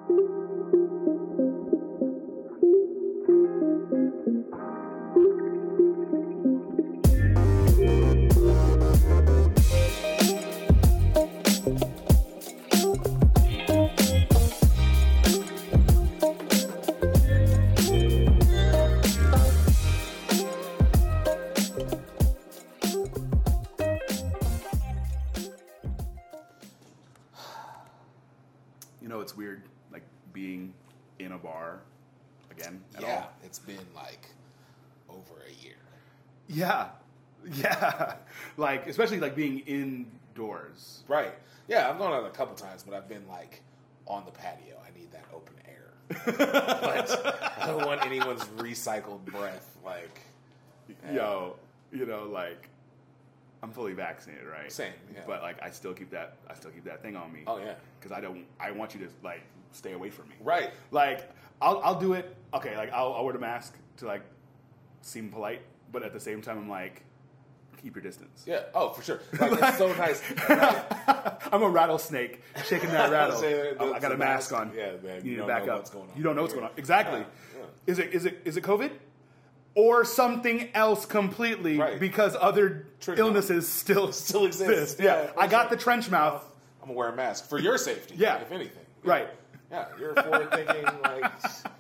You know, it's weird, like, being in a bar again at all. Yeah, it's been, like, over a year. Yeah. Yeah. Like, especially, like, being indoors. Right. Yeah, I've gone out a couple times, but I've been, like, on the patio. I need that open air. But I don't want anyone's recycled breath, like... Yo, you know, like... I'm fully vaccinated, right? Same, yeah. But like, I still keep that thing on me. Oh yeah. Because I want you to like stay away from me. Right. Like, I'll do it. Okay, like I'll wear the mask to like seem polite, but at the same time, I'm like, keep your distance. Yeah. Oh, for sure. Like, it's so nice. I'm a rattlesnake shaking that rattle. I got a mask on. Yeah, man. You need to back up. What's going on. You don't know what's going on. Exactly. Yeah. Is it COVID? Or something else completely, right. Because other illnesses still exist. Yeah, I got sure. the trench mouth. I'm gonna wear a mask for your safety. Yeah, if anything. Right. Yeah, you're forward thinking. Like,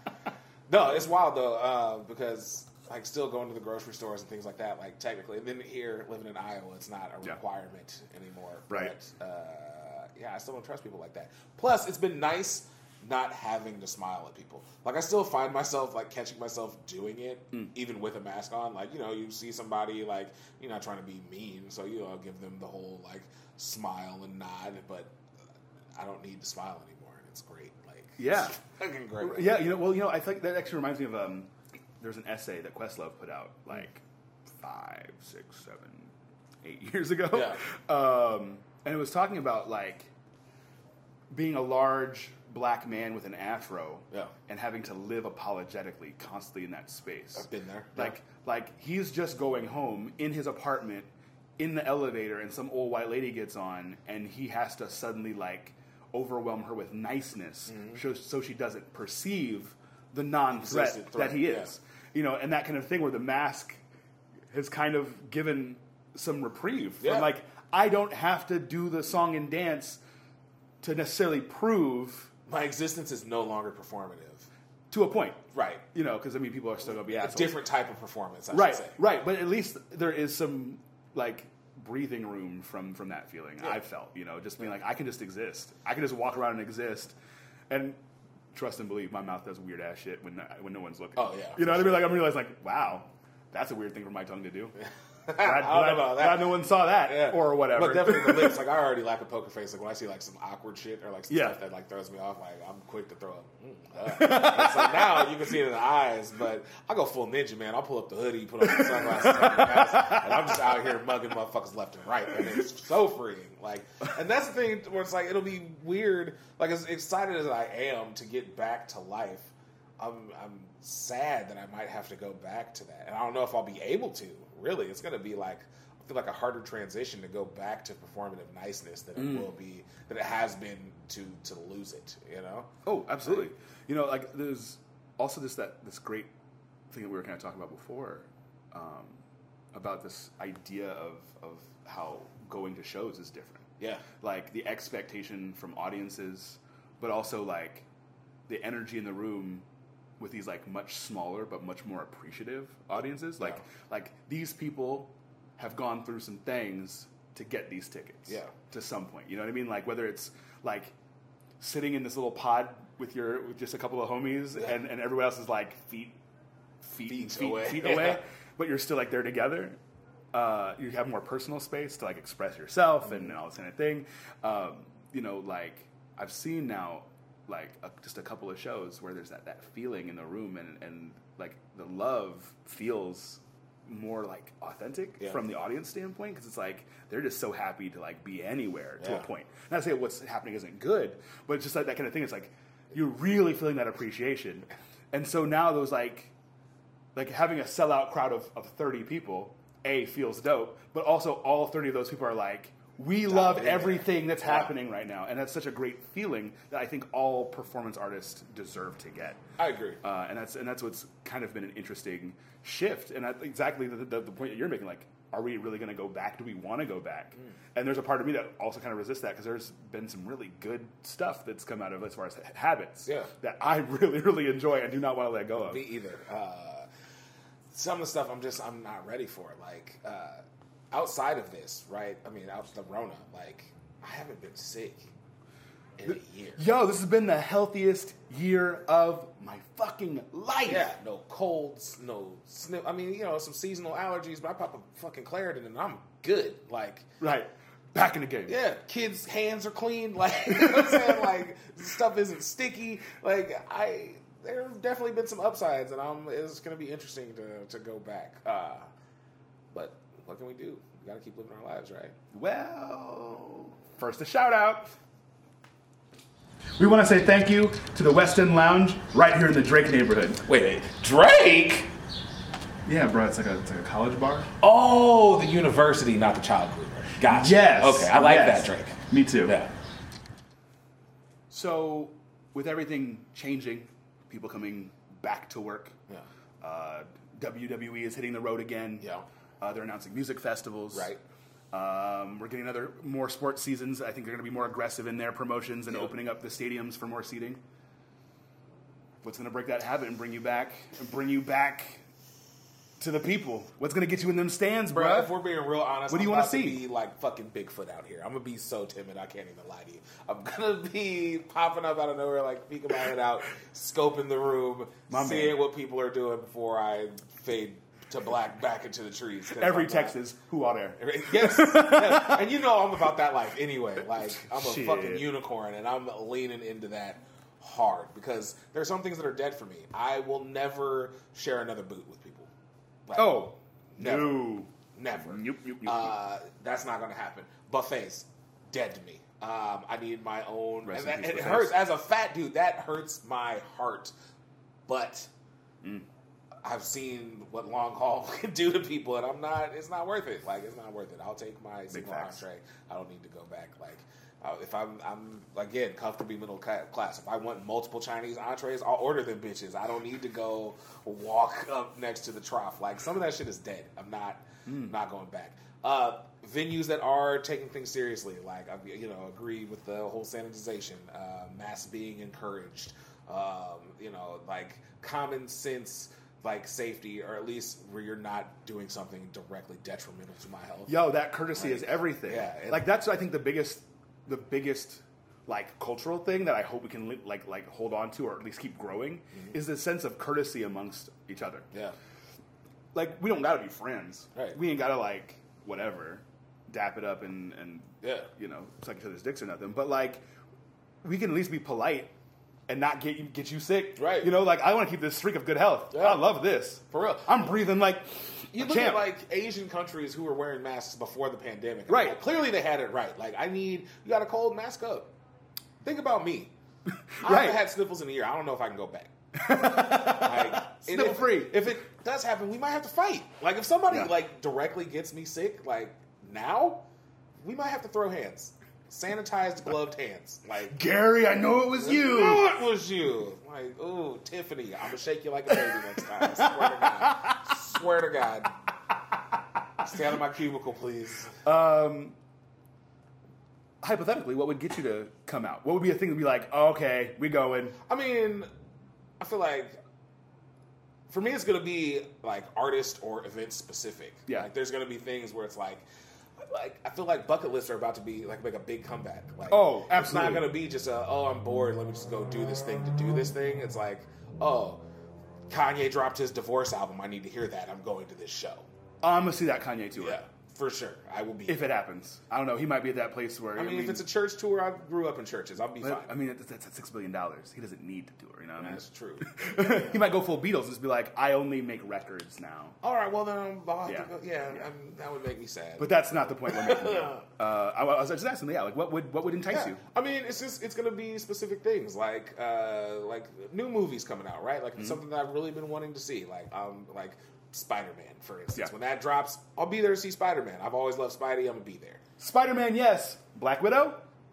no, it's wild though because like still going to the grocery stores and things like that. Like technically, and then here living in Iowa, it's not a requirement anymore. Right. But, yeah, I still don't trust people like that. Plus, it's been nice not having to smile at people. Like, I still find myself, like, catching myself doing it, even with a mask on. Like, you know, you see somebody, like, you're not trying to be mean, so, you know, give them the whole, like, smile and nod, but I don't need to smile anymore, and it's great. Like, yeah. It's fucking great. Yeah, you know, I think that actually reminds me of, there's an essay that Questlove put out, like, 5, 6, 7, 8 years ago. Yeah. And it was talking about, like, being a large black man with an afro and having to live apologetically constantly in that space. I've been there. Like he's just going home in his apartment in the elevator and some old white lady gets on and he has to suddenly like overwhelm her with niceness so she doesn't perceive the non-threat that he is. You know, and that kind of thing where the mask has kind of given some reprieve. From like, I don't have to do the song and dance to necessarily prove my existence is no longer performative. To a point. Right. You know, because, I mean, people are still going to be assholes. A different type of performance, I should say. Right, but at least there is some, like, breathing room from that feeling, I felt, you know, just being like, I can just exist. I can just walk around and exist. And trust and believe, my mouth does weird-ass shit when no one's looking. Oh, yeah. You know what I mean? Like, I'm realizing, like, wow, that's a weird thing for my tongue to do. Glad no one saw that or whatever. But definitely the lips. Like, I already lack a poker face. Like, when I see, like, some awkward shit or, like, some stuff that, like, throws me off, like, I'm quick to throw up. So now you can see it in the eyes, but I go full ninja, man. I'll pull up the hoodie, put on the sunglasses, and I'm just out here mugging motherfuckers left and right. And it's so freeing. Like, and that's the thing where it's like, it'll be weird. Like, as excited as I am to get back to life, I'm sad that I might have to go back to that. And I don't know if I'll be able to. Really, it's going to be like, I feel like a harder transition to go back to performative niceness than it will be, than it has been to lose it, you know? Oh, absolutely. You know, like, there's also this great thing that we were kind of talking about before, about this idea of how going to shows is different. Yeah. Like, the expectation from audiences, but also, like, the energy in the room with these like much smaller but much more appreciative audiences. Like these people have gone through some things to get these tickets. Yeah. To some point. You know what I mean? Like whether it's like sitting in this little pod with just a couple of homies and everyone else is like feet away, but you're still like there together. You have more personal space to like express yourself and all this kind of thing. You know, like I've seen now like just a couple of shows where there's that feeling in the room and like the love feels more like authentic from the audience standpoint because it's like they're just so happy to like be anywhere to a point. Not to say what's happening isn't good, but it's just like that kind of thing. It's like you're really feeling that appreciation, and so now those like having a sellout crowd of 30 people feels dope, but also all 30 of those people are like, we love everything that's happening right now, and that's such a great feeling that I think all performance artists deserve to get. I agree, and that's what's kind of been an interesting shift, and exactly the point that you're making. Like, are we really going to go back? Do we want to go back? And there's a part of me that also kind of resists that because there's been some really good stuff that's come out of as far as habits that I really, really enjoy and do not want to let go of. Me either. Some of the stuff I'm not ready for. Like, outside of this, right? I mean, out of the Rona, like, I haven't been sick in a year. Yo, this has been the healthiest year of my fucking life. Yeah, no colds, no sniff. I mean, some seasonal allergies, but I pop a fucking Claritin and I'm good. Like, right. Back in the game. Yeah, kids' hands are clean. Like, you know what I'm saying? Like, stuff isn't sticky. Like, there have definitely been some upsides, and it's going to be interesting to go back. But what can we do? We got to keep living our lives, right? Well, first a shout out. We want to say thank you to the West End Lounge right here in the Drake neighborhood. Wait, Drake? Yeah, bro, it's like a college bar. Oh, the university, not the child groomer. Gotcha. Yes. Okay, I like that, Drake. Me too. Yeah. So, with everything changing, people coming back to work, WWE is hitting the road again. Yeah. They're announcing music festivals. Right. We're getting more sports seasons. I think they're going to be more aggressive in their promotions and opening up the stadiums for more seating. What's going to break that habit and bring you back to the people? What's going to get you in them stands, bro? If we're being real honest, what do you want to see? Be like fucking Bigfoot out here. I'm gonna be so timid. I can't even lie to you. I'm gonna be popping up out of nowhere, like peeking my head out, scoping the room, seeing what people are doing before I fade to black back into the trees. Every text is who out there? Yes. And I'm about that life anyway. Like, I'm a fucking unicorn, and I'm leaning into that hard because there are some things that are dead for me. I will never share another boot with people. Like, never. No. Never. Nope. That's not going to happen. Buffets, dead to me. I need my own. And it buffets. hurts. As a fat dude, that hurts my heart. But I've seen what long haul can do to people, and it's not worth it. Like, it's not worth it. I'll take my single entree. I don't need to go back. Like, if I'm again, comfortably middle class. If I want multiple Chinese entrees, I'll order them bitches. I don't need to go walk up next to the trough. Like, some of that shit is dead. I'm not going back. Venues that are taking things seriously, like, agree with the whole sanitization, masks being encouraged, like common sense, like safety, or at least where you're not doing something directly detrimental to my health. Yo, that courtesy is everything. Yeah, like that's I think the biggest like cultural thing that I hope we can like hold on to, or at least keep growing, is the sense of courtesy amongst each other. Yeah. Like, we don't gotta be friends. Right. We ain't gotta like whatever, dap it up and suck each other's dicks or nothing. But like, we can at least be polite and not get you sick. Right. Like, I want to keep this streak of good health. Yeah. I love this. For real. I'm breathing like you look at like Asian countries who were wearing masks before the pandemic. Right. Like, clearly they had it right. Like, you got a cold, mask up. Think about me. I haven't had sniffles in a year. I don't know if I can go back. Like, sniffle free. If it does happen, we might have to fight. Like, if somebody like directly gets me sick, like now, we might have to throw hands. Sanitized, gloved hands. Like, Gary, I know it was you. I know it was you. Like, ooh, Tiffany, I'm gonna shake you like a baby next time. I swear to God. Stay out of my cubicle, please. Hypothetically, what would get you to come out? What would be a thing to be like, oh, okay, we going? I mean, I feel like for me, it's going to be like artist or event specific. Yeah. Like, there's going to be things where it's like I feel like bucket lists are about to be like make a big comeback. Like, oh, absolutely. It's not going to be just I'm bored, let me just go do this thing to do this thing. It's like, Kanye dropped his divorce album. I need to hear that. I'm going to this show. I'm going to see that Kanye tour. Yeah. For sure, I will be. If it happens. I don't know. He might be at that place where... I mean, if it's a church tour, I grew up in churches. I'll be fine. I mean, that's $6 billion. He doesn't need to tour, you know what I mean? That's true. He might go full Beatles and just be like, I only make records now. All right, well, then I'll have to go. That would make me sad. But that's not the point we're making. I was just asking, like, what would entice you? I mean, it's going to be specific things, like new movies coming out, right? Like, something that I've really been wanting to see. Like Spider-Man, for instance. Yeah. When that drops, I'll be there to see Spider-Man. I've always loved Spidey. I'm going to be there. Spider-Man, yes. Black Widow?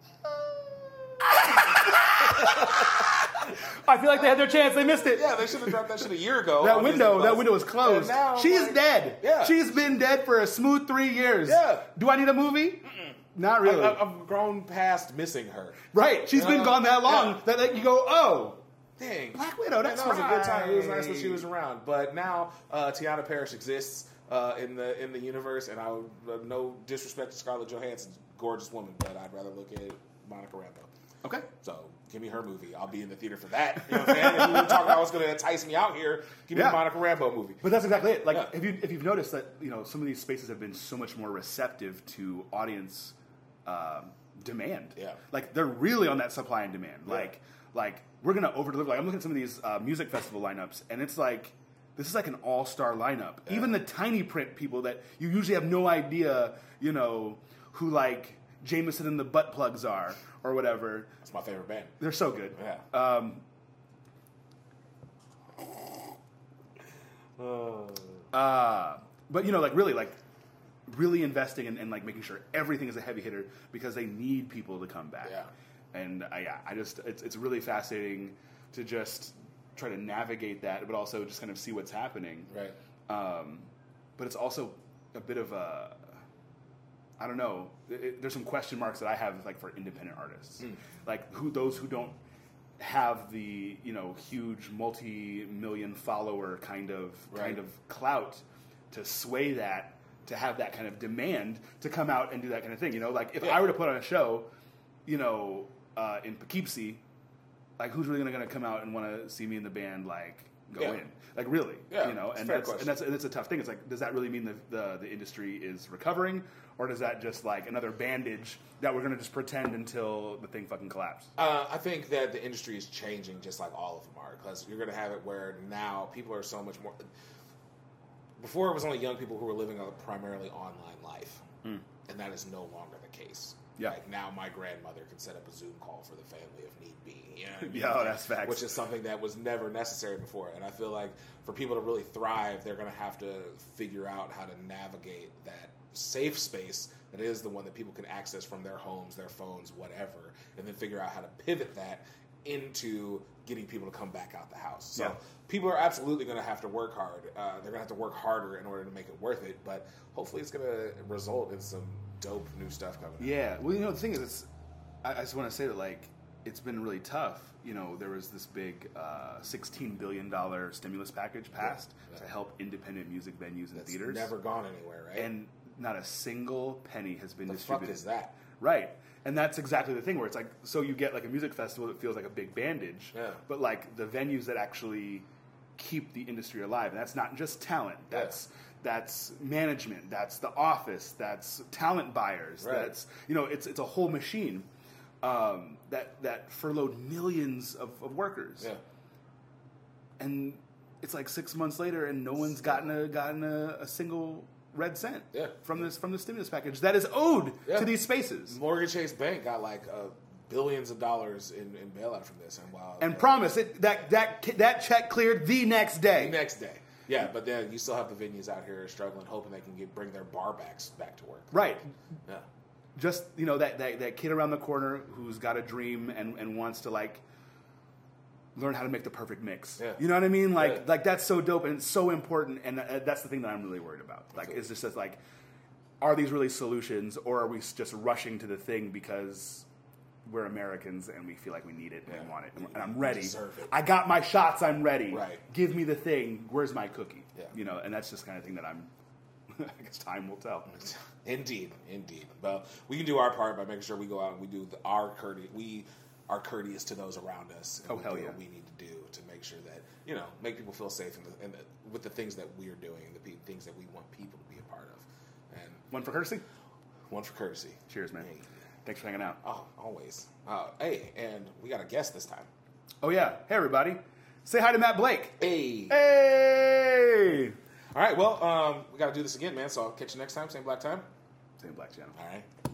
I feel like they had their chance. They missed it. Yeah, they should have dropped that shit a year ago. That window was closed. She's dead. Yeah. She's been dead for a smooth 3 years. Yeah. Do I need a movie? Not really. I've grown past missing her. Right. She's been gone that long that you go, oh. Dang. Black Widow, that's that was a good time. It was nice right. that she was around. But now Tiana Parrish exists in the universe, and I would, no disrespect to Scarlett Johansson, gorgeous woman, but I'd rather look at Monica Rambeau. Okay. So give me her movie. I'll be in the theater for that. You know what I'm saying? If we were talking about what's going to entice me out here, give me the Monica Rambeau movie. But that's exactly it. Like if you've noticed that some of these spaces have been so much more receptive to audience demand. Yeah. Like they're really on that supply and demand. Yeah. Like we're gonna over deliver. Like I'm looking at some of these music festival lineups, and it's like this is like an all star lineup. Yeah. Even the tiny print people that you usually have no idea, who like Jameson and the Butt Plugs are or whatever. That's my favorite band. They're so good. Yeah. But really investing in like making sure everything is a heavy hitter because they need people to come back. Yeah. And it's really fascinating to just try to navigate that, but also just kind of see what's happening. Right. But it's also a bit of a, I don't know. There's some question marks that I have like for independent artists, like those who don't have the huge multi-million follower kind of clout to sway that, to have that kind of demand to come out and do that kind of thing. Like if I were to put on a show, in Poughkeepsie, like who's really going to come out and want to see me in the band? Like go in, like really, and that's a tough thing. It's like, does that really mean the industry is recovering, or does that just like another bandage that we're going to just pretend until the thing fucking collapses? I think that the industry is changing, just like all of them are, because you're going to have it where now people are so much more. Before it was only young people who were living a primarily online life, and that is no longer the case. Yeah. Like now my grandmother can set up a Zoom call for the family if need be. Yeah, that's facts. Which is something that was never necessary before. And I feel like for people to really thrive, they're going to have to figure out how to navigate that safe space that is the one that people can access from their homes, their phones, whatever, and then figure out how to pivot that into getting people to come back out the house. So people are absolutely going to have to work hard. They're going to have to work harder in order to make it worth it. But hopefully it's going to result in some dope new stuff coming out. Yeah. Well, the thing is, I just want to say that, like, it's been really tough. There was this big $16 billion stimulus package passed to help independent music venues and theaters. Never gone anywhere, right? And not a single penny has been distributed. The fuck is that? Right. And that's exactly the thing where it's like, so you get like a music festival that feels like a big bandage, but like the venues that actually keep the industry alive. And that's not just talent. That's management. That's the office. That's talent buyers. Right. That's it's a whole machine that furloughed millions of workers. Yeah. And it's like 6 months later, and no one's gotten a single red cent from the stimulus package that is owed to these spaces. Mortgage Chase Bank got like billions of dollars in bailout from this, and promise it that check cleared the next day. Yeah, but then you still have the venues out here struggling, hoping they can bring their bar backs back to work. Right. Yeah. Just that kid around the corner who's got a dream and wants to like learn how to make the perfect mix. Yeah. You know what I mean? Like that's so dope and it's so important, and that's the thing that I'm really worried about. Like, is this just like, are these really solutions, or are we just rushing to the thing because we're Americans and we feel like we need it and want it, and I'm ready. I got my shots. I'm ready. Right. Give me the thing. Where's my cookie? Yeah. And that's just the kind of thing that I'm. I guess time will tell. Indeed. Well, we can do our part by making sure we go out and we do our courteous. We are courteous to those around us. And hell yeah! What we need to do to make sure that make people feel safe and with the things that we are doing, the things that we want people to be a part of. And one for courtesy. One for courtesy. Cheers, man. Hey. Thanks for hanging out. Oh, always. Hey, and we got a guest this time. Oh yeah. Hey everybody. Say hi to Matt Blake. Hey. Hey. All right, well, we got to do this again, man, so I'll catch you next time. Same black time. Same black channel. All right.